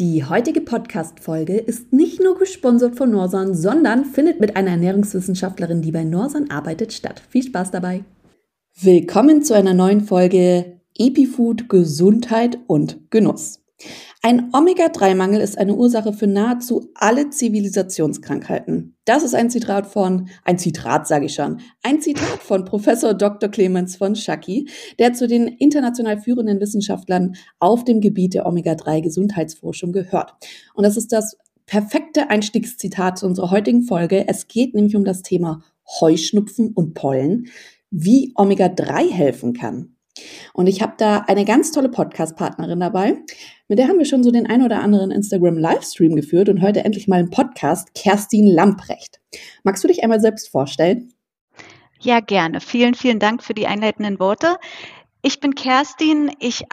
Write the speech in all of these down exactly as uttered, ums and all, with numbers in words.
Die heutige Podcast-Folge ist nicht nur gesponsert von Norsan, sondern findet mit einer Ernährungswissenschaftlerin, die bei Norsan arbeitet, statt. Viel Spaß dabei! Willkommen zu einer neuen Folge EpiFood, Gesundheit und Genuss. Ein Omega drei Mangel ist eine Ursache für nahezu alle Zivilisationskrankheiten. Das ist ein Zitat von, ein Zitat sage ich schon, ein Zitat von Professor Doktor Clemens von Schacky, der zu den international führenden Wissenschaftlern auf dem Gebiet der Omega drei Gesundheitsforschung gehört. Und das ist das perfekte Einstiegszitat zu unserer heutigen Folge. Es geht nämlich um das Thema Heuschnupfen und Pollen, wie Omega drei helfen kann. Und ich habe da eine ganz tolle Podcast-Partnerin dabei. Mit der haben wir schon so den ein oder anderen Instagram-Livestream geführt und heute endlich mal einen Podcast, Kerstin Lamprecht. Magst du dich einmal selbst vorstellen? Ja, gerne. Vielen, vielen Dank für die einleitenden Worte. Ich bin Kerstin. Ich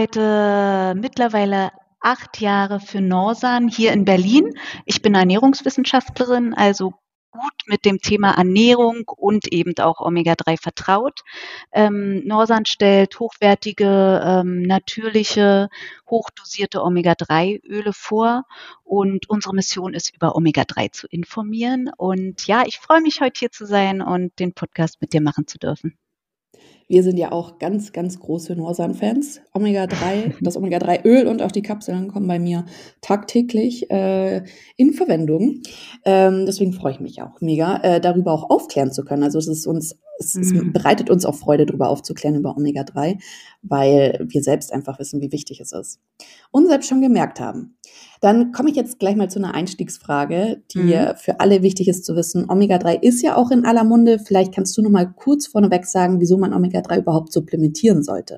arbeite mittlerweile acht Jahre für Norsan hier in Berlin. Ich bin Ernährungswissenschaftlerin, also gut mit dem Thema Ernährung und eben auch Omega drei vertraut. Ähm, Norsan stellt hochwertige, ähm, natürliche, hochdosierte Omega drei Öle vor und unsere Mission ist, über Omega drei zu informieren. Und ja, ich freue mich, heute hier zu sein und den Podcast mit dir machen zu dürfen. Wir sind ja auch ganz, ganz große Norsan-Fans. Omega drei, das Omega drei Öl und auch die Kapseln kommen bei mir tagtäglich äh, in Verwendung. Ähm, deswegen freue ich mich auch mega, äh, darüber auch aufklären zu können. Also es ist uns, es, es Mhm. bereitet uns auch Freude, darüber aufzuklären über Omega drei, weil wir selbst einfach wissen, wie wichtig es ist. Und selbst schon gemerkt haben. Dann komme ich jetzt gleich mal zu einer Einstiegsfrage, die Mhm. für alle wichtig ist zu wissen. Omega drei ist ja auch in aller Munde. Vielleicht kannst du noch mal kurz vorneweg sagen, wieso man Omega drei überhaupt supplementieren sollte.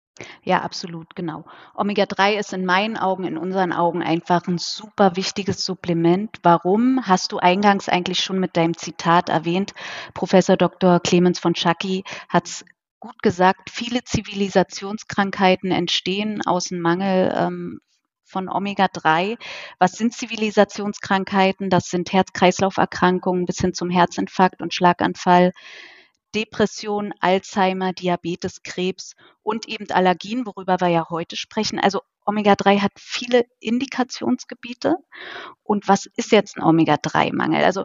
Ja, absolut, genau. Omega drei ist in meinen Augen, in unseren Augen einfach ein super wichtiges Supplement. Warum? Hast du eingangs eigentlich schon mit deinem Zitat erwähnt. Professor Doktor Clemens von Schacky hat es gut gesagt, viele Zivilisationskrankheiten entstehen aus dem Mangel ähm, von Omega drei. Was sind Zivilisationskrankheiten? Das sind Herz-Kreislauf-Erkrankungen bis hin zum Herzinfarkt und Schlaganfall, Depression, Alzheimer, Diabetes, Krebs und eben Allergien, worüber wir ja heute sprechen. Also Omega drei hat viele Indikationsgebiete. Und was ist jetzt ein Omega drei Mangel? Also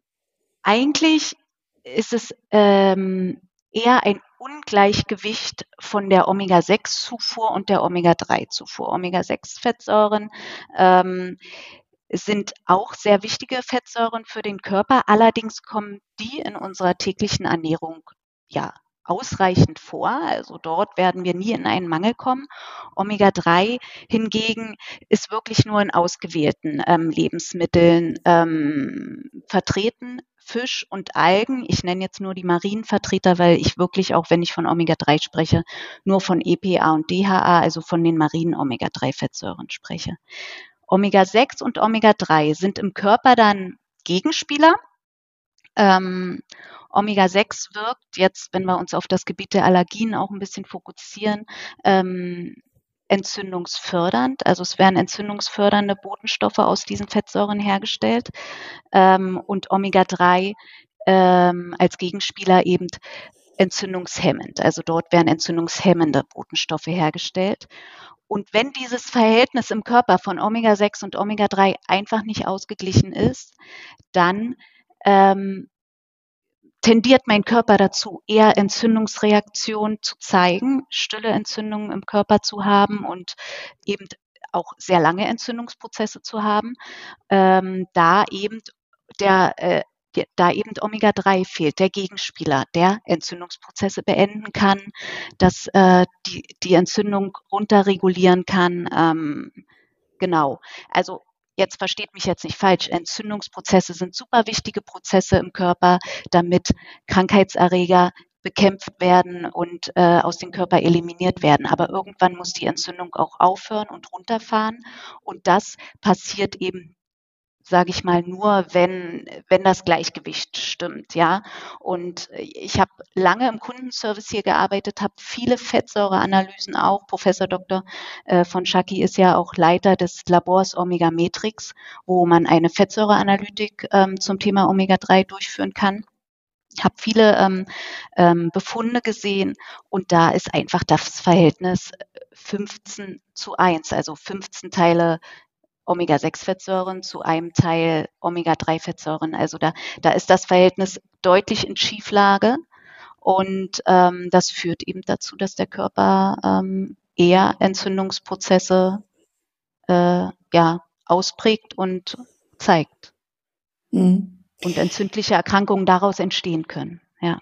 eigentlich ist es ähm, eher ein Ungleichgewicht von der Omega sechs Zufuhr und der Omega drei Zufuhr. Omega sechs Fettsäuren ähm, sind auch sehr wichtige Fettsäuren für den Körper. Allerdings kommen die in unserer täglichen Ernährung ja ausreichend vor. Also dort werden wir nie in einen Mangel kommen. Omega drei hingegen ist wirklich nur in ausgewählten ähm, Lebensmitteln ähm, vertreten. Fisch und Algen. Ich nenne jetzt nur die Marienvertreter, weil ich wirklich, auch wenn ich von Omega drei spreche, nur von E P A und D H A, also von den marinen Omega drei Fettsäuren spreche. Omega sechs und Omega drei sind im Körper dann Gegenspieler. Ähm, Omega sechs wirkt jetzt, wenn wir uns auf das Gebiet der Allergien auch ein bisschen fokussieren, ähm, entzündungsfördernd. Also es werden entzündungsfördernde Botenstoffe aus diesen Fettsäuren hergestellt. Ähm, und Omega drei ähm, als Gegenspieler eben entzündungshemmend. Also dort werden entzündungshemmende Botenstoffe hergestellt. Und wenn dieses Verhältnis im Körper von Omega sechs und Omega drei einfach nicht ausgeglichen ist, dann ähm, tendiert mein Körper dazu, eher Entzündungsreaktionen zu zeigen, stille Entzündungen im Körper zu haben und eben auch sehr lange Entzündungsprozesse zu haben, ähm, da eben der äh, da eben Omega drei fehlt, der Gegenspieler, der Entzündungsprozesse beenden kann, dass äh, die, die Entzündung runterregulieren kann. Ähm, genau. Also jetzt versteht mich jetzt nicht falsch. Entzündungsprozesse sind super wichtige Prozesse im Körper, damit Krankheitserreger bekämpft werden und äh, aus dem Körper eliminiert werden. Aber irgendwann muss die Entzündung auch aufhören und runterfahren. Und das passiert eben, sage ich mal, nur, wenn, wenn das Gleichgewicht stimmt, ja. Und ich habe lange im Kundenservice hier gearbeitet, habe viele Fettsäureanalysen auch. Professor Doktor äh, von Schacky ist ja auch Leiter des Labors Omega Matrix, wo man eine Fettsäureanalytik ähm, zum Thema Omega drei durchführen kann. Ich habe viele ähm, ähm, Befunde gesehen und da ist einfach das Verhältnis fünfzehn zu eins, also fünfzehn Teile Omega sechs Fettsäuren zu einem Teil Omega drei Fettsäuren. Also da, da ist das Verhältnis deutlich in Schieflage und ähm, das führt eben dazu, dass der Körper ähm, eher Entzündungsprozesse äh, ja, ausprägt und zeigt. Mhm. Und entzündliche Erkrankungen daraus entstehen können. Ja.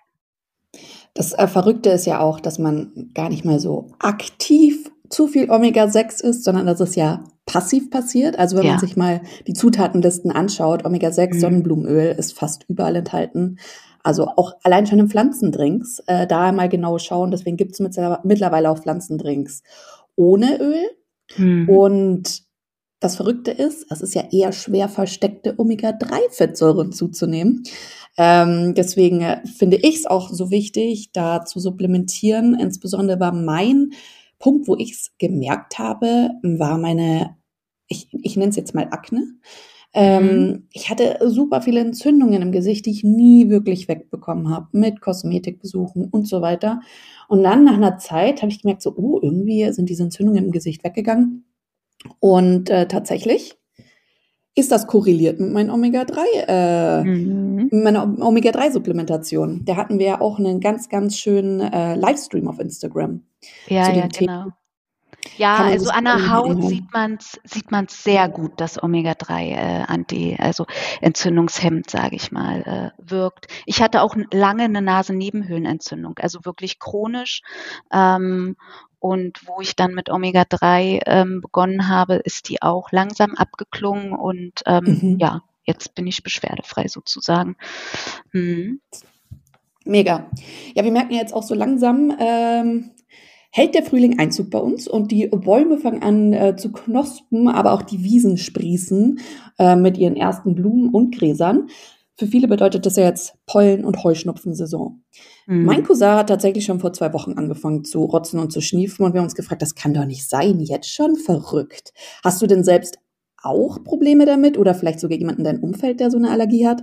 Das äh, Verrückte ist ja auch, dass man gar nicht mal so aktiv zu viel Omega sechs isst, sondern dass es ja passiv passiert. Also wenn man Ja. sich mal die Zutatenlisten anschaut, Omega sechs Mhm. Sonnenblumenöl ist fast überall enthalten. Also auch allein schon in Pflanzendrinks, äh, da mal genau schauen. Deswegen gibt es mittlerweile auch Pflanzendrinks ohne Öl. Mhm. Und das Verrückte ist, es ist ja eher schwer, versteckte Omega drei Fettsäuren zuzunehmen. Ähm, deswegen äh, finde ich es auch so wichtig, da zu supplementieren. Insbesondere war mein Punkt, wo ich es gemerkt habe, war meine, ich, ich nenne es jetzt mal Akne. Ähm, Mhm. ich hatte super viele Entzündungen im Gesicht, die ich nie wirklich wegbekommen habe, mit Kosmetikbesuchen und so weiter. Und dann nach einer Zeit habe ich gemerkt, so, oh, irgendwie sind diese Entzündungen im Gesicht weggegangen. Und äh, tatsächlich ist das korreliert mit meinen Omega drei, äh, Mhm. mit meiner Omega drei Supplementation. Da hatten wir ja auch einen ganz, ganz schönen äh, Livestream auf Instagram Ja, zu ja, dem Thema. genau. Ja, Kann man also sich an gerne der mal Haut anhören. sieht man's sieht man's sehr gut, dass Omega drei äh, anti also entzündungshemmend, sage ich mal, äh, wirkt. Ich hatte auch n lange 'ne Nasennebenhöhlenentzündung, also wirklich chronisch. Ähm, und wo ich dann mit Omega drei ähm, begonnen habe, ist die auch langsam abgeklungen und, ähm, Mhm. ja, jetzt bin ich beschwerdefrei sozusagen. Mhm. Mega. Ja, wir merken ja jetzt auch so langsam, ähm, hält der Frühling Einzug bei uns und die Bäume fangen an äh, zu knospen, aber auch die Wiesen sprießen äh, mit ihren ersten Blumen und Gräsern. Für viele bedeutet das ja jetzt Pollen- und Heuschnupfensaison. Mein Mhm. Cousin hat tatsächlich schon vor zwei Wochen angefangen zu rotzen und zu schniefen und wir haben uns gefragt, das kann doch nicht sein, jetzt schon verrückt. Hast du denn selbst auch Probleme damit oder vielleicht sogar jemanden in deinem Umfeld, der so eine Allergie hat?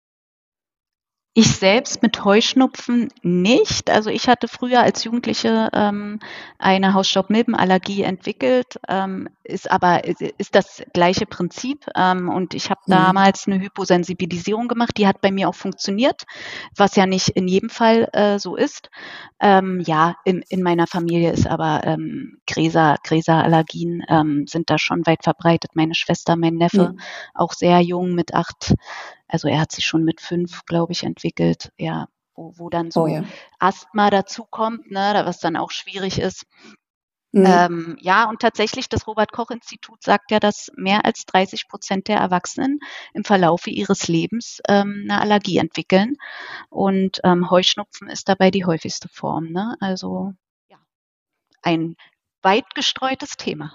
Ich selbst mit Heuschnupfen nicht. Also, ich hatte früher als Jugendliche, ähm, eine Hausstaubmilbenallergie entwickelt, ähm, ist aber i ist das gleiche Prinzip. Ähm, und ich habe Mhm. damals 'ne Hyposensibilisierung gemacht, die hat bei mir auch funktioniert, was ja nicht in jedem Fall, äh, so ist. Ähm, ja, in in meiner Familie ist aber, ähm, Gräser Gräserallergien, ähm, sind da schon weit verbreitet. Meine Schwester, mein Neffe, Mhm. auch sehr jung mit acht. Also, er hat sich schon mit fünf, glaube ich, entwickelt, ja, wo wo dann Oh so ja. Asthma dazukommt, ne, da was dann auch schwierig ist. Mhm. Ähm, ja, und tatsächlich das Robert-Koch-Institut sagt ja, dass mehr als dreißig Prozent der Erwachsenen im Verlaufe ihres Lebens, ähm, 'ne Allergie entwickeln und, ähm, Heuschnupfen ist dabei die häufigste Form, ne? Also, ja, ein weit gestreutes Thema.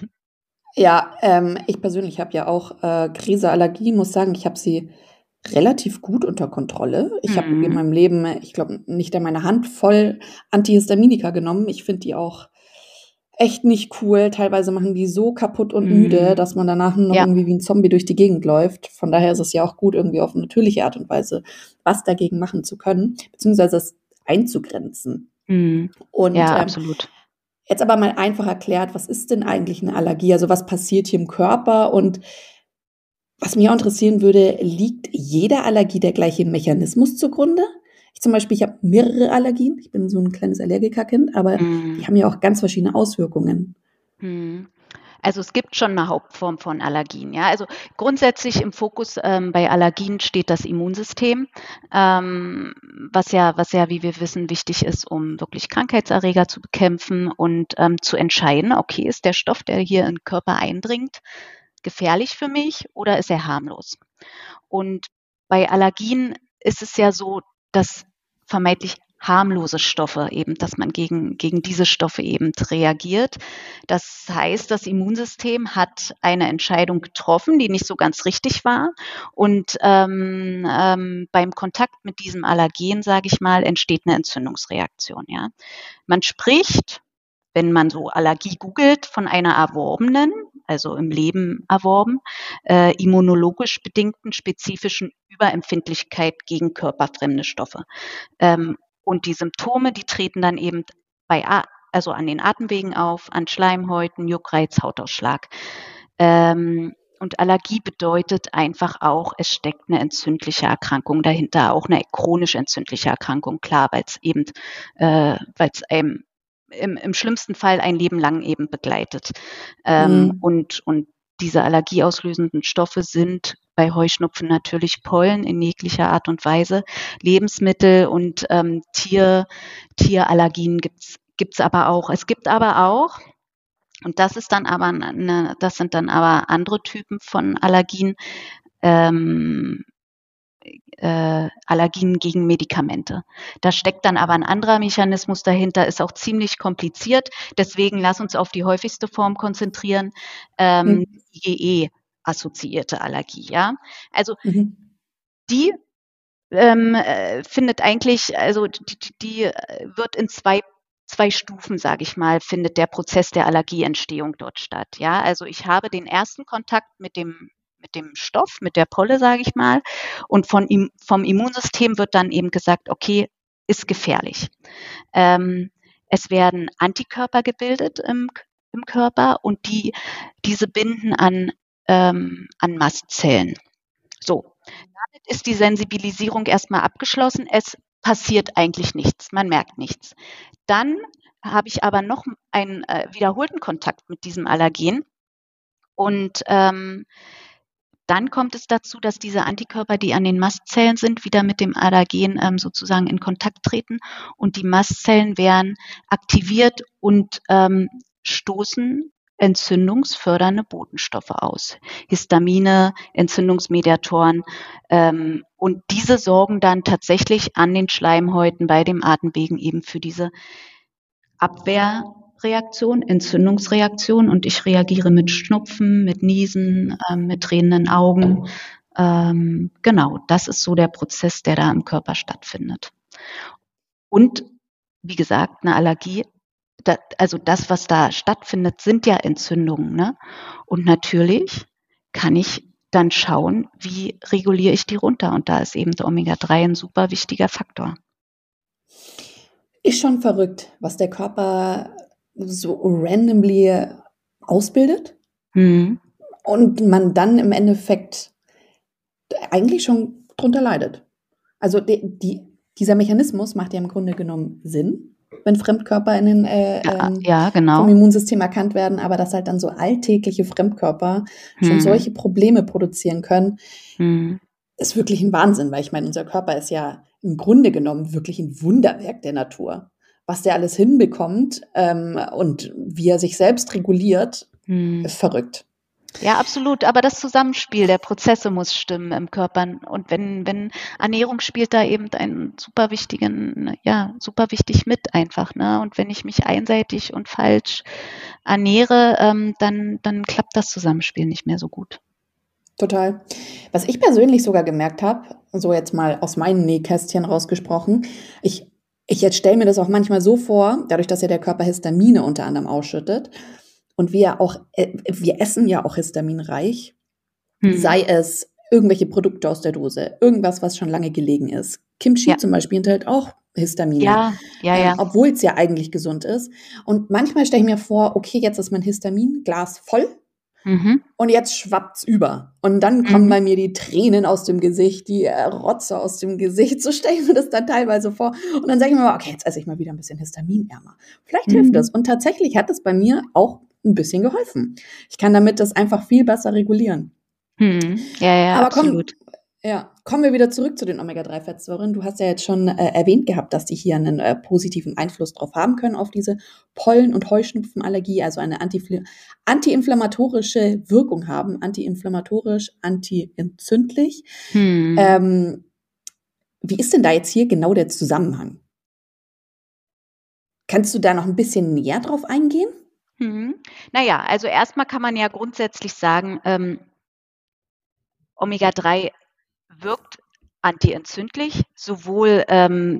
Ja, ähm, ich persönlich habe ja auch, äh, Gräserallergie, muss sagen, ich habe sie relativ gut unter Kontrolle. Ich habe in Mhm. meinem Leben, äh, ich glaube, nicht einmal 'ne Handvoll Antihistaminika genommen. Ich finde die auch echt nicht cool. Teilweise machen die so kaputt und müde, Mhm. dass man danach nur noch Ja. irgendwie wie 'n Zombie durch die Gegend läuft. Von daher ist es ja auch gut, irgendwie auf natürliche Art und Weise was dagegen machen zu können, beziehungsweise es einzugrenzen. Mhm. Und, Ja, ähm, absolut. jetzt aber mal einfach erklärt, was ist denn eigentlich 'ne Allergie? Also, was passiert hier im Körper? Und was mich auch interessieren würde, liegt jeder Allergie der gleiche Mechanismus zugrunde? Ich zum Beispiel, ich habe mehrere Allergien. Ich bin so 'n kleines Allergikerkind, aber die Mhm. haben ja auch ganz verschiedene Auswirkungen. Mhm. Also, es gibt schon 'ne Hauptform von Allergien, ja. Also, grundsätzlich im Fokus, ähm, bei Allergien steht das Immunsystem, ähm, was ja was ja, wie wir wissen, wichtig ist, um wirklich Krankheitserreger zu bekämpfen und, ähm, zu entscheiden: „Okay, ist der Stoff, der hier in 'n Körper eindringt, gefährlich für mich oder ist er harmlos?“ Und bei Allergien ist es ja so, dass vermeintlich harmlose Stoffe eben dass man gegen gegen diese Stoffe eben reagiert. Das heißt, das Immunsystem hat eine Entscheidung getroffen, die nicht so ganz richtig war. Und, ähm, ähm, beim Kontakt mit diesem Allergen, sage ich mal, entsteht 'ne Entzündungsreaktion, ja. Man spricht, wenn man so Allergie googelt, von einer erworbenen, also im Leben erworben, äh, immunologisch bedingten spezifischen Überempfindlichkeit gegen körperfremde Stoffe. Ähm, und die Symptome, die treten dann eben bei A also an den Atemwegen auf, an Schleimhäuten, Juckreiz, Hautausschlag. Ähm, und Allergie bedeutet einfach auch, es steckt eine entzündliche Erkrankung dahinter, auch eine chronisch entzündliche Erkrankung, klar, weil es eben, äh, weil es einem im, im schlimmsten Fall ein Leben lang eben begleitet. Ähm, Mhm. und, und diese allergieauslösenden Stoffe sind bei Heuschnupfen natürlich Pollen in jeglicher Art und Weise, Lebensmittel und ähm, Tier, Tierallergien gibt's gibt's aber auch. Es gibt aber auch, und das ist dann aber eine, das sind dann aber andere Typen von Allergien, ähm, äh, Allergien gegen Medikamente. Da steckt dann aber ein anderer Mechanismus dahinter, ist auch ziemlich kompliziert. Deswegen lass uns auf die häufigste Form konzentrieren, ähm, Mhm. IgE-assoziierte Allergie. Ja, also Mhm. die ähm, äh, findet eigentlich, also die, die, die äh, wird in zwei zwei Stufen, sage ich mal, findet der Prozess der Allergieentstehung dort statt. Ja, also ich habe den ersten Kontakt mit dem mit dem Stoff, mit der Polle, sage ich mal, und von ihm, vom Immunsystem wird dann eben gesagt, okay, ist gefährlich. Ähm, es werden Antikörper gebildet im, im Körper und die diese binden an ähm, an Mastzellen. So, damit ist die Sensibilisierung erstmal abgeschlossen. Es passiert eigentlich nichts, man merkt nichts. Dann habe ich aber noch einen äh, wiederholten Kontakt mit diesem Allergen und ähm, dann kommt es dazu, dass diese Antikörper, die an den Mastzellen sind, wieder mit dem Allergen ähm, sozusagen in Kontakt treten und die Mastzellen werden aktiviert und ähm, stoßen entzündungsfördernde Botenstoffe aus. Histamine, Entzündungsmediatoren. Ähm, und diese sorgen dann tatsächlich an den Schleimhäuten bei dem Atemwegen eben für diese Abwehrreaktion, Entzündungsreaktion und ich reagiere mit Schnupfen, mit Niesen, ähm, mit tränenden Augen. Ähm, genau, das ist so der Prozess, der da im Körper stattfindet. Und wie gesagt, eine Allergie, da, also das, was da stattfindet, sind ja Entzündungen. Ne? Und natürlich kann ich dann schauen, wie reguliere ich die runter. Und da ist eben Omega drei ein super wichtiger Faktor. Ist schon verrückt, was der Körper so randomly ausbildet Mhm. und man dann im Endeffekt eigentlich schon drunter leidet. Also die, die, dieser Mechanismus macht ja im Grunde genommen Sinn, wenn Fremdkörper in den, äh, Ja, ähm, ja, vom genau. Immunsystem erkannt werden, aber dass halt dann so alltägliche Fremdkörper schon Mhm. solche Probleme produzieren können, Mhm. ist wirklich ein Wahnsinn, weil ich meine, unser Körper ist ja im Grunde genommen wirklich ein Wunderwerk der Natur. Was der alles hinbekommt ähm, und wie er sich selbst reguliert, Mhm. ist verrückt. Ja, absolut. Aber das Zusammenspiel der Prozesse muss stimmen im Körper. Und wenn, wenn Ernährung spielt da eben einen super wichtigen, ja, super wichtig mit einfach, ne? Und wenn ich mich einseitig und falsch ernähre, ähm, dann, dann klappt das Zusammenspiel nicht mehr so gut. Total. Was ich persönlich sogar gemerkt habe, so jetzt mal aus meinem Nähkästchen rausgesprochen, ich, ich jetzt stelle mir das auch manchmal so vor, dadurch, dass ja der Körper Histamine unter anderem ausschüttet und wir auch, äh, wir essen ja auch histaminreich, Hm. sei es irgendwelche Produkte aus der Dose, irgendwas, was schon lange gelegen ist. Kimchi Ja, zum Beispiel enthält auch Histamine, ja, ja, ähm, ja. obwohl es ja eigentlich gesund ist. Und manchmal stelle ich mir vor, okay, jetzt ist mein Histaminglas voll Mhm. und jetzt schwappt's über. Und dann kommen Mhm. bei mir die Tränen aus dem Gesicht, die äh, Rotze aus dem Gesicht. So stelle ich mir das dann teilweise vor. Und dann sage ich mir mal, okay, jetzt esse ich mal wieder ein bisschen histaminärmer. Vielleicht hilft das. Mhm. Und tatsächlich hat es bei mir auch ein bisschen geholfen. Ich kann damit das einfach viel besser regulieren. Mhm. Ja, ja, Aber absolut. komm, ja, kommen wir wieder zurück zu den Omega drei Fettsäuren. Du hast ja jetzt schon äh, erwähnt gehabt, dass die hier einen äh, positiven Einfluss drauf haben können, auf diese Pollen- und Heuschnupfenallergie, also eine anti- antiinflammatorische Wirkung haben, antiinflammatorisch, antientzündlich. Hm. Ähm, wie ist denn da jetzt hier genau der Zusammenhang? Kannst du da noch ein bisschen näher drauf eingehen? Mhm. Na ja, also erstmal kann man ja grundsätzlich sagen, ähm, Omega drei wirkt antientzündlich, sowohl ähm,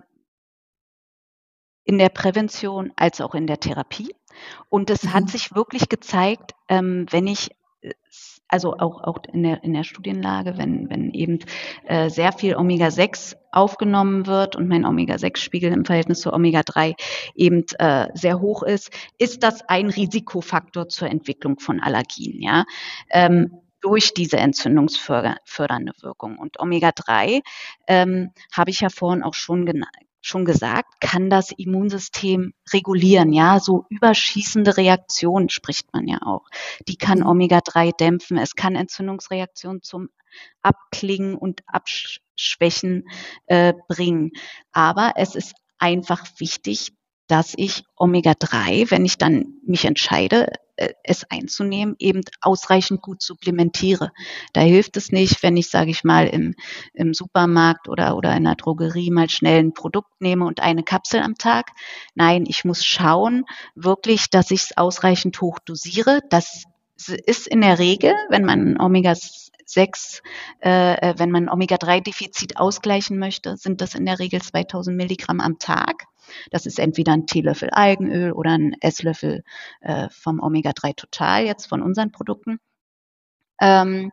in der Prävention als auch in der Therapie. Und es hat Mhm. sich wirklich gezeigt, ähm, wenn ich äh, also auch, auch in der, in der Studienlage, wenn, wenn eben äh, sehr viel Omega sechs aufgenommen wird und mein Omega sechs Spiegel im Verhältnis zu Omega drei eben äh, sehr hoch ist, ist das ein Risikofaktor zur Entwicklung von Allergien, ja, ähm, durch diese entzündungsfördernde Wirkung. Und Omega drei, ähm, habe ich ja vorhin auch schon genannt, schon gesagt, kann das Immunsystem regulieren, ja, so überschießende Reaktionen spricht man ja auch. Die kann Mhm. Omega drei dämpfen, es kann Entzündungsreaktionen zum Abklingen und Abschwächen äh, bringen. Aber es ist einfach wichtig, dass ich Omega drei, wenn ich dann mich entscheide, äh, es einzunehmen, eben ausreichend gut supplementiere. Da hilft es nicht, wenn ich, sage ich mal, im, im Supermarkt oder, oder in der Drogerie mal schnell ein Produkt nehme und eine Kapsel am Tag. Nein, ich muss schauen, wirklich, dass ich es ausreichend hoch dosiere. Das ist in der Regel, wenn man Omega sechs, äh, wenn man Omega drei Defizit ausgleichen möchte, sind das in der Regel zweitausend Milligramm am Tag. Das ist entweder ein Teelöffel Algenöl oder ein Esslöffel äh, vom Omega drei Total jetzt von unseren Produkten. Ähm,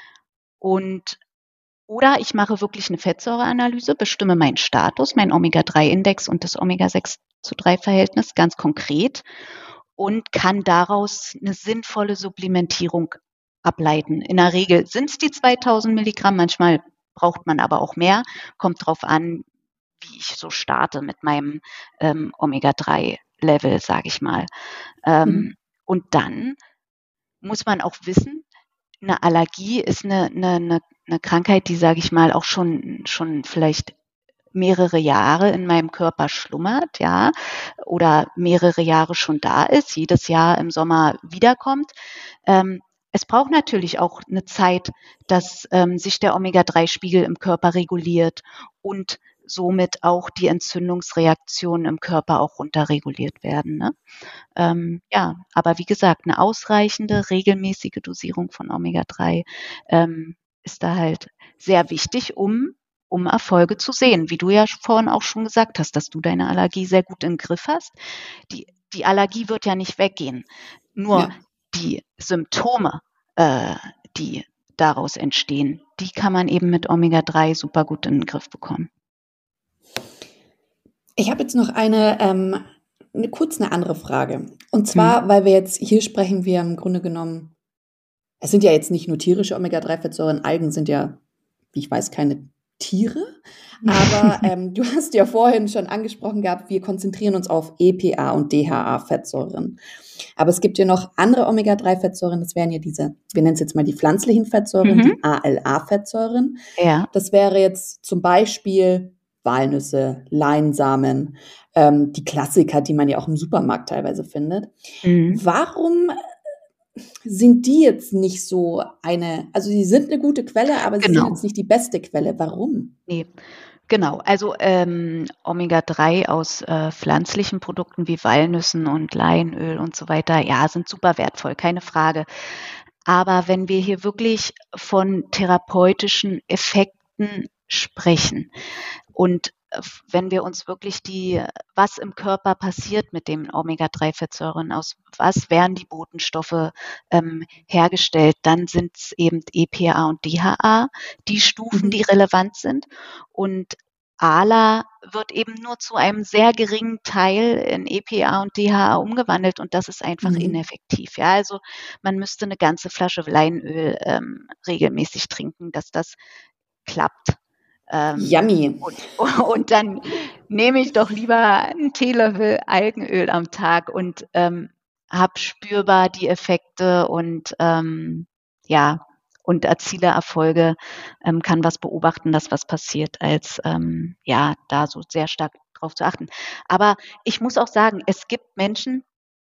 und oder ich mache wirklich eine Fettsäureanalyse, bestimme meinen Status, meinen Omega drei Index und das Omega sechs zu drei Verhältnis ganz konkret und kann daraus eine sinnvolle Supplementierung ableiten. In der Regel sind es die zweitausend Milligramm, manchmal braucht man aber auch mehr, kommt drauf an, wie ich so starte mit meinem ähm, Omega drei Level, sage ich mal. Ähm, Mhm. und dann muss man auch wissen, eine Allergie ist eine, eine, eine, eine Krankheit, die, sage ich mal, auch schon, schon vielleicht mehrere Jahre in meinem Körper schlummert, ja, oder mehrere Jahre schon da ist, jedes Jahr im Sommer wiederkommt. Ähm, es braucht natürlich auch eine Zeit, dass ähm, sich der Omega drei Spiegel im Körper reguliert und somit auch die Entzündungsreaktionen im Körper auch runterreguliert werden. Ne? Ähm, ja, aber wie gesagt, eine ausreichende, regelmäßige Dosierung von Omega drei ähm, ist da halt sehr wichtig, um, um Erfolge zu sehen. Wie du ja vorhin auch schon gesagt hast, dass du deine Allergie sehr gut im Griff hast. Die, die Allergie wird ja nicht weggehen. Nur Ja. die Symptome, äh, die daraus entstehen, die kann man eben mit Omega drei super gut in den Griff bekommen. Ich habe jetzt noch eine, ähm, eine kurz eine andere Frage. Und Mhm. zwar, weil wir jetzt hier sprechen wir im Grunde genommen, es sind ja jetzt nicht nur tierische Omega drei Fettsäuren, Algen sind ja, wie ich weiß, keine Tiere. Aber ähm, du hast ja vorhin schon angesprochen gehabt, wir konzentrieren uns auf E P A und D H A Fettsäuren. Aber es gibt ja noch andere Omega drei Fettsäuren, das wären ja diese, wir nennen es jetzt mal die pflanzlichen Fettsäuren, Mhm. die A L A-Fettsäuren. Ja. Das wäre jetzt zum Beispiel Walnüsse, Leinsamen, ähm, die Klassiker, die man ja auch im Supermarkt teilweise findet. Mhm. Warum sind die jetzt nicht so eine, also sie sind eine gute Quelle, aber sie sind Genau. jetzt nicht die beste Quelle. Warum? Nee, genau. Also ähm, Omega drei aus äh, pflanzlichen Produkten wie Walnüssen und Leinöl und so weiter, ja, sind super wertvoll, keine Frage. Aber wenn wir hier wirklich von therapeutischen Effekten sprechen und äh, wenn wir uns wirklich die, was im Körper passiert mit den Omega drei Fettsäuren, aus was werden die Botenstoffe ähm, hergestellt, dann sind es eben E P A und D H A, die Stufen, die Mhm. relevant sind. Und A L A wird eben nur zu einem sehr geringen Teil in E P A und D H A umgewandelt und das ist einfach Mhm. ineffektiv. Ja, also man müsste eine ganze Flasche Leinöl ähm, regelmäßig trinken, dass das klappt. Ähm, Yummy. und, und dann nehme ich doch lieber einen Teelöffel Algenöl am Tag und ähm, habe spürbar die Effekte und ähm, ja, und erziele Erfolge, ähm, kann was beobachten, dass was passiert, als ähm, ja, da so sehr stark drauf zu achten. Aber ich muss auch sagen, es gibt Menschen,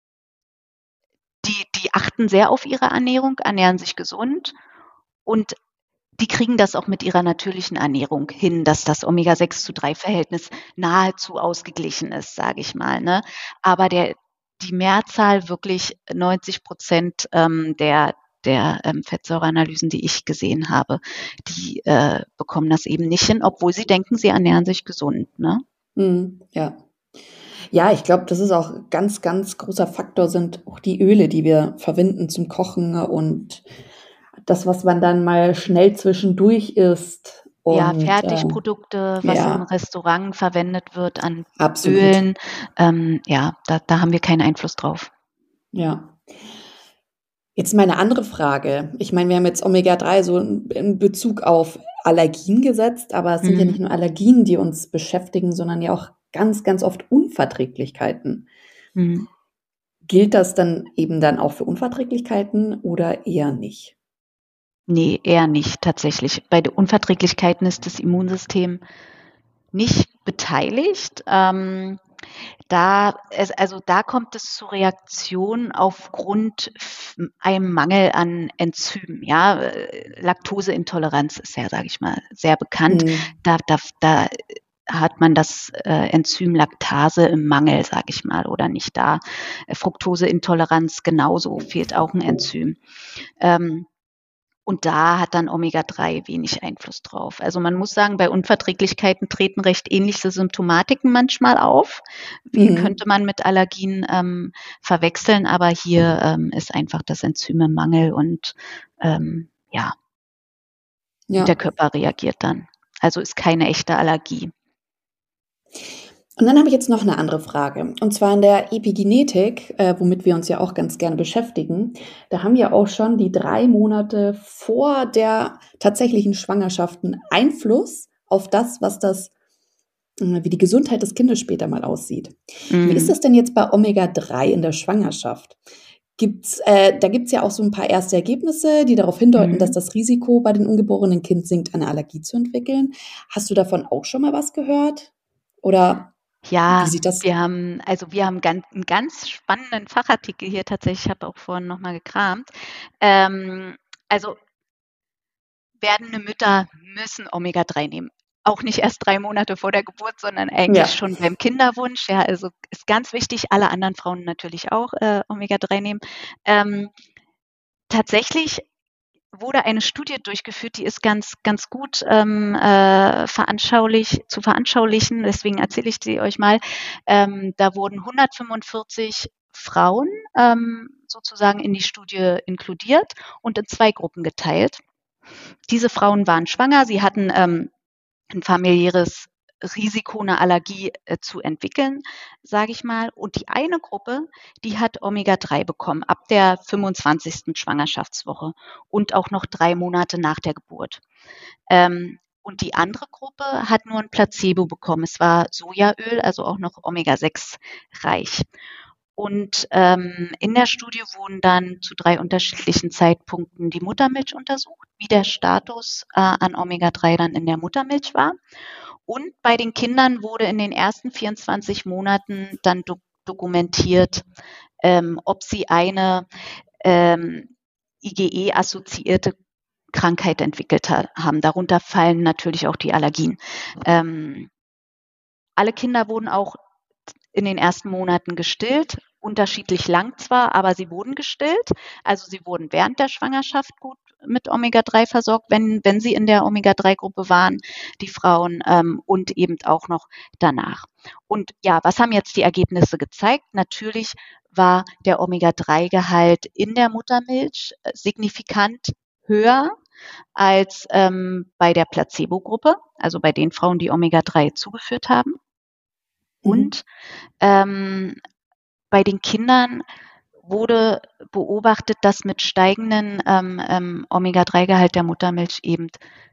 die, die achten sehr auf ihre Ernährung, ernähren sich gesund und die kriegen das auch mit ihrer natürlichen Ernährung hin, dass das Omega sechs zu drei Verhältnis nahezu ausgeglichen ist, sage ich mal. Ne? Aber der, die Mehrzahl, wirklich neunzig Prozent ähm, der, der ähm, Fettsäureanalysen, die ich gesehen habe, die äh, bekommen das eben nicht hin, obwohl sie denken, sie ernähren sich gesund. Ne? Mhm. Ja. Ja, ich glaube, das ist auch ganz, ganz großer Faktor sind auch die Öle, die wir verwenden zum Kochen und das, was man dann mal schnell zwischendurch isst. Ja, Und, Fertigprodukte, äh, was ja. im Restaurant verwendet wird an Absolut. Ölen, ähm, ja, da da haben wir keinen Einfluss drauf. Ja. Jetzt mal 'ne andere Frage. Ich meine, wir haben jetzt Omega drei so in in Bezug auf Allergien gesetzt, aber es sind ja Mhm. nicht nur Allergien, die uns beschäftigen, sondern ja auch ganz, ganz oft Unverträglichkeiten. Mhm. Gilt das dann eben dann auch für Unverträglichkeiten oder eher nicht? Ne, eher nicht tatsächlich. Bei den Unverträglichkeiten ist das Immunsystem nicht beteiligt. Ähm, da es also, da kommt es zu Reaktionen aufgrund f einem Mangel an Enzymen, ja. Äh, Laktoseintoleranz ist ja, sage ich mal, sehr bekannt. Mhm. Da da f da hat man das, äh, Enzym Laktase im Mangel, sage ich mal, oder nicht da. Äh, Fructoseintoleranz genauso, fehlt auch 'n Enzym. Ähm, und da hat dann Omega drei wenig Einfluss drauf. Also, man muss sagen, bei Unverträglichkeiten treten recht ähnliche Symptomatiken manchmal auf. Wie könnte Mhm. man mit Allergien, ähm, verwechseln, aber hier, ähm, ist einfach das Enzym im Mangel und, ähm, ja und der Ja. Körper reagiert dann. Also, ist keine echte Allergie. Und dann habe ich jetzt noch 'ne andere Frage. Und zwar in der Epigenetik, äh, womit wir uns ja auch ganz gerne beschäftigen, da haben ja auch schon die drei Monate vor der tatsächlichen Schwangerschaft 'n Einfluss auf das, was das hm, wie die Gesundheit des Kindes später mal aussieht. Wie ist Mhm. das denn jetzt bei Omega drei in der Schwangerschaft? Gibt's äh, da gibt's ja auch so 'n paar erste Ergebnisse, die darauf hindeuten, dass Mhm. das Risiko bei dem ungeborenen Kind sinkt, eine Allergie zu entwickeln. Hast du davon auch schon mal was gehört? Oder wie Ja, sieht das wir haben also, wir haben gan 'n ganz spannenden Fachartikel hier tatsächlich, ich habe auch vorhin noch mal gekramt. Ähm, also werdende Mütter müssen Omega drei nehmen. Auch nicht erst drei Monate vor der Geburt, sondern eigentlich Ja. schon beim Kinderwunsch. Ja, also, ist ganz wichtig, alle anderen Frauen natürlich auch, äh, Omega drei nehmen. Ähm, tatsächlich wurde eine Studie durchgeführt, die ist ganz ganz gut, ähm, äh, veranschaulich zu veranschaulichen, deswegen erzähle ich die euch mal. Ähm, da wurden hundertfünfundvierzig Frauen, ähm, sozusagen in die Studie inkludiert und in zwei Gruppen geteilt. Diese Frauen waren schwanger, sie hatten, ähm, 'n familiäres Risiko, 'ne Allergie, äh, zu entwickeln, sage ich mal. Und die eine Gruppe, die hat Omega drei bekommen ab der fünfundzwanzigsten Schwangerschaftswoche und auch noch drei Monate nach der Geburt. Ähm, und die andere Gruppe hat nur 'n Placebo bekommen. Es war Sojaöl, also auch noch Omega sechs reich. Und, ähm, in der Studie wurden dann zu drei unterschiedlichen Zeitpunkten die Muttermilch untersucht, wie der Status, äh, an Omega drei dann in der Muttermilch war. Und bei den Kindern wurde in den ersten vierundzwanzig Monaten dann do dokumentiert, ähm, ob sie eine, ähm, IgE-assoziierte Krankheit entwickelt ha haben. Darunter fallen natürlich auch die Allergien. Ähm alle Kinder wurden auch in den ersten Monaten gestillt, unterschiedlich lang zwar, aber sie wurden gestillt. Also, sie wurden während der Schwangerschaft gut mit Omega drei versorgt, wenn wenn sie in der Omega drei Gruppe waren, die Frauen, ähm, und eben auch noch danach. Und ja, was haben jetzt die Ergebnisse gezeigt? Natürlich war der Omega drei Gehalt in der Muttermilch, äh, signifikant höher als, ähm, bei der Placebogruppe, also bei den Frauen, die Omega drei zugeführt haben. Mhm. Und, ähm, bei den Kindern wurde beobachtet, dass mit steigenden, ähm, ähm, Omega drei Gehalt der Muttermilch eben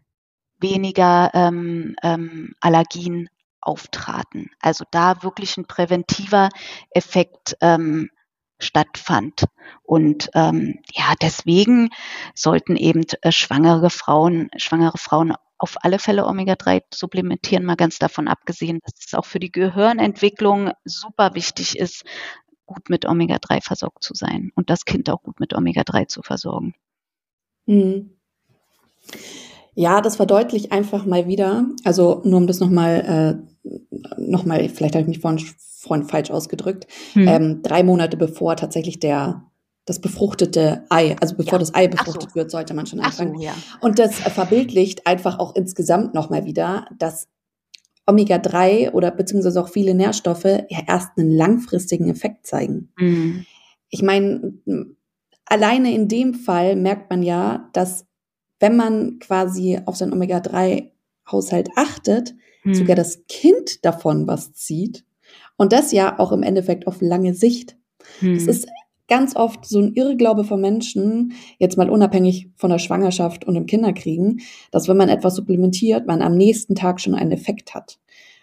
weniger, ähm, ähm, Allergien auftraten. Also, da wirklich 'n präventiver Effekt, ähm, stattfand. Und, ähm, ja, deswegen sollten eben, äh, schwangere Frauen schwangere Frauen auf alle Fälle Omega drei supplementieren, mal ganz davon abgesehen, dass es auch für die Gehirnentwicklung super wichtig ist, gut mit Omega drei versorgt zu sein und das Kind auch gut mit Omega drei zu versorgen. Mhm. Ja, das verdeutlicht einfach mal wieder also, nur um das noch mal äh, noch mal vielleicht habe ich mich vorhin sch vorhin falsch ausgedrückt, Mhm. ähm, drei Monate bevor tatsächlich der das befruchtete Ei also, bevor Ja. das Ei Ach so. befruchtet wird, sollte man schon Ach anfangen. so, ja. Und das, äh, verbildlicht einfach auch insgesamt noch mal wieder, dass Omega drei oder beziehungsweise auch viele Nährstoffe ja erst 'nen langfristigen Effekt zeigen. Mhm. Ich meine, hm alleine in dem Fall merkt man ja, dass wenn man quasi auf seinen Omega drei Haushalt achtet, hm. sogar das Kind davon was zieht. Und das ja auch im Endeffekt auf lange Sicht. Hm. Das ist ganz oft so ein Irrglaube von Menschen, jetzt mal unabhängig von der Schwangerschaft und dem Kinderkriegen, dass wenn man etwas supplementiert, man am nächsten Tag schon einen Effekt hat.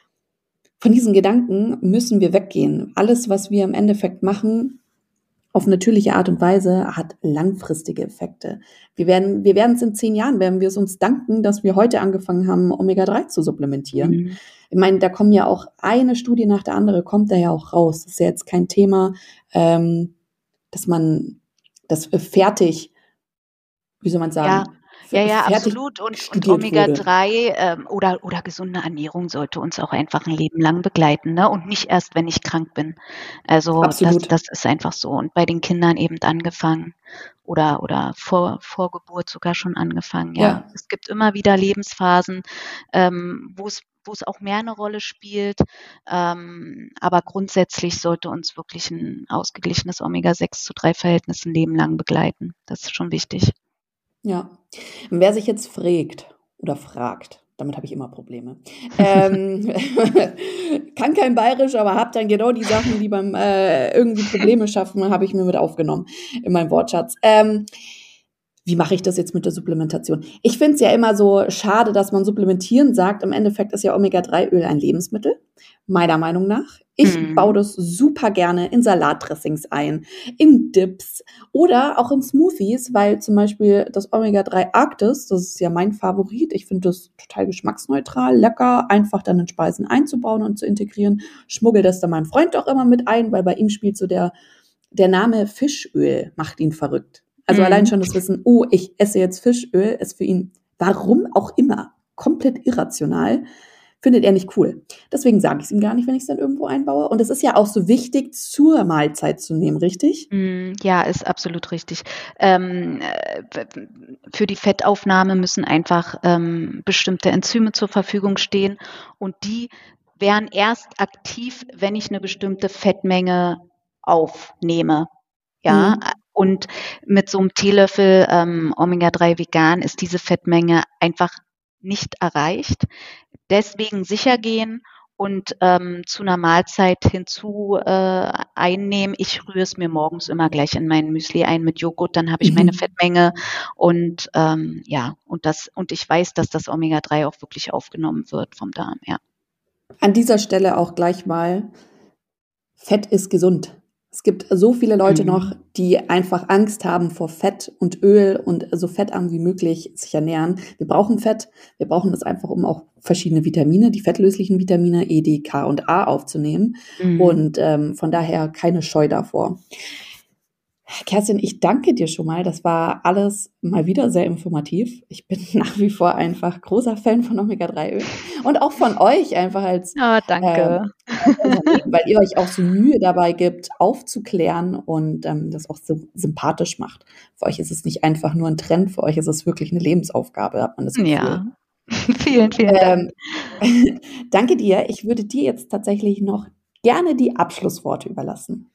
Von diesen Gedanken müssen wir weggehen. Alles, was wir im Endeffekt machen, auf natürliche Art und Weise, hat langfristige Effekte. Wir werden, wir werden es in zehn Jahren, werden wir es uns danken, dass wir heute angefangen haben, Omega drei zu supplementieren. Mhm. Ich meine, da kommen ja auch eine Studie nach der anderen, kommt da ja auch raus. Das ist ja jetzt kein Thema, ähm, dass man das fertig, wie soll man sagen? Ja. Ja, ja, absolut. Und, und Omega drei ähm, oder, oder gesunde Ernährung sollte uns auch einfach ein Leben lang begleiten, ne? Und nicht erst, wenn ich krank bin. Also das, das ist einfach so. Und bei den Kindern eben angefangen oder, oder vor, vor Geburt sogar schon angefangen. Ja, ja. Es gibt immer wieder Lebensphasen, ähm, wo es wo es auch mehr eine Rolle spielt. Ähm, aber grundsätzlich sollte uns wirklich ein ausgeglichenes Omega sechs zu drei Verhältnis ein Leben lang begleiten. Das ist schon wichtig. Ja, und wer sich jetzt fragt oder fragt, damit habe ich immer Probleme, ähm, kann kein Bayerisch, aber habe dann genau die Sachen, die beim äh, irgendwie Probleme schaffen, habe ich mir mit aufgenommen in meinem Wortschatz. Ähm, wie mache ich das jetzt mit der Supplementation? Ich finde es ja immer so schade, dass man supplementieren sagt. Im Endeffekt ist ja Omega drei Öl ein Lebensmittel, meiner Meinung nach. Ich mm. baue das super gerne in Salatdressings ein, in Dips oder auch in Smoothies, weil zum Beispiel das Omega drei Arktis, das ist ja mein Favorit. Ich finde das total geschmacksneutral, lecker, einfach dann in Speisen einzubauen und zu integrieren. Schmuggel das dann meinem Freund auch immer mit ein, weil bei ihm spielt so der, der Name Fischöl, macht ihn verrückt. Also mhm. allein schon das Wissen, oh, ich esse jetzt Fischöl, ist für ihn, warum auch immer, komplett irrational, findet er nicht cool. Deswegen sage ich es ihm gar nicht, wenn ich es dann irgendwo einbaue. Und es ist ja auch so wichtig, zur Mahlzeit zu nehmen, richtig? Ja, ist absolut richtig. Ähm, für die Fettaufnahme müssen einfach ähm, bestimmte Enzyme zur Verfügung stehen. Und die wären erst aktiv, wenn ich eine bestimmte Fettmenge aufnehme. Ja, mhm. Und mit so einem Teelöffel ähm, Omega drei vegan ist diese Fettmenge einfach nicht erreicht. Deswegen sicher gehen und ähm, zu einer Mahlzeit hinzu äh, einnehmen. Ich rühre es mir morgens immer gleich in mein Müsli ein mit Joghurt, dann habe ich mhm. meine Fettmenge und ähm, ja, und das, und ich weiß, dass das Omega drei auch wirklich aufgenommen wird vom Darm, ja. An dieser Stelle auch gleich mal, Fett ist gesund. Es gibt so viele Leute mhm. noch, die einfach Angst haben vor Fett und Öl und so fettarm wie möglich sich ernähren. Wir brauchen Fett. Wir brauchen das einfach, um auch verschiedene Vitamine, die fettlöslichen Vitamine E, D, K und A aufzunehmen. Mhm. Und ähm, von daher keine Scheu davor. Kerstin, ich danke dir schon mal. Das war alles mal wieder sehr informativ. Ich bin nach wie vor einfach großer Fan von Omega drei Öl und auch von euch einfach als oh, danke. Ähm, weil ihr euch auch so Mühe dabei gibt, aufzuklären und ähm, das auch so sympathisch macht. Für euch ist es nicht einfach nur ein Trend, für euch ist es wirklich eine Lebensaufgabe, hat man das Gefühl. Ja, vielen, vielen Dank. Ähm, danke dir. Ich würde dir jetzt tatsächlich noch gerne die Abschlussworte überlassen.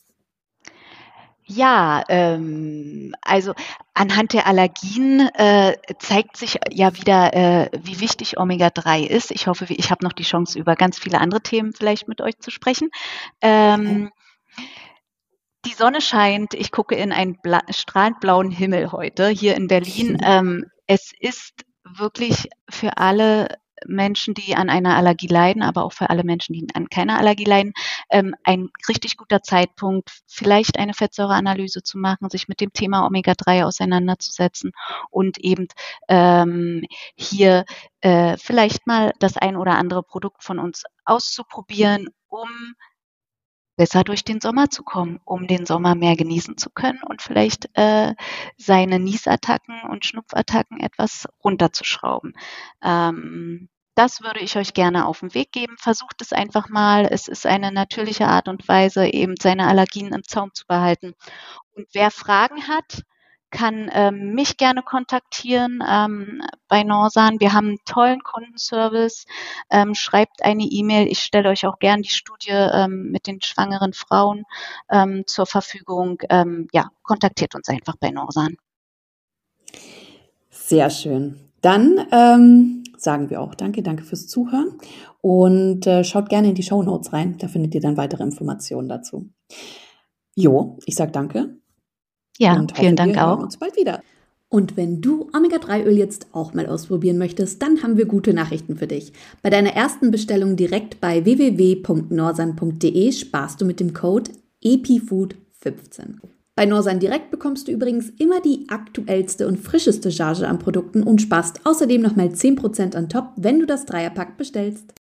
Ja, ähm, also anhand der Allergien äh, zeigt sich ja wieder, äh, wie wichtig Omega drei ist. Ich hoffe, ich habe noch die Chance, über ganz viele andere Themen vielleicht mit euch zu sprechen. Ähm, die Sonne scheint, ich gucke in einen bla- strahlend blauen Himmel heute hier in Berlin. Ähm, es ist wirklich für alle Menschen, die an einer Allergie leiden, aber auch für alle Menschen, die an keiner Allergie leiden, ähm, ein richtig guter Zeitpunkt, vielleicht eine Fettsäureanalyse zu machen, sich mit dem Thema Omega drei auseinanderzusetzen und eben ähm, hier äh, vielleicht mal das ein oder andere Produkt von uns auszuprobieren, um besser durch den Sommer zu kommen, um den Sommer mehr genießen zu können und vielleicht äh, seine Niesattacken und Schnupfattacken etwas runterzuschrauben. Ähm, das würde ich euch gerne auf den Weg geben. Versucht es einfach mal. Es ist eine natürliche Art und Weise, eben seine Allergien im Zaum zu behalten. Und wer Fragen hat, kann ähm, mich gerne kontaktieren ähm, bei Norsan. Wir haben einen tollen Kundenservice. Ähm, schreibt eine E-Mail. Ich stelle euch auch gerne die Studie ähm, mit den schwangeren Frauen ähm, zur Verfügung. Ähm, ja, kontaktiert uns einfach bei Norsan. Sehr schön. Dann ähm, sagen wir auch Danke, danke fürs Zuhören und äh, schaut gerne in die Shownotes rein. Da findet ihr dann weitere Informationen dazu. Jo, ich sage Danke. Ja, und vielen hoffe, Dank wir hören auch. uns bald wieder. Und wenn du Omega drei Öl jetzt auch mal ausprobieren möchtest, dann haben wir gute Nachrichten für dich. Bei deiner ersten Bestellung direkt bei w w w punkt norsan punkt d e sparst du mit dem Code E P I Food fünfzehn. Bei Norsan Direkt bekommst du übrigens immer die aktuellste und frischeste Charge an Produkten und sparst außerdem nochmal zehn Prozent on top, wenn du das Dreierpack bestellst.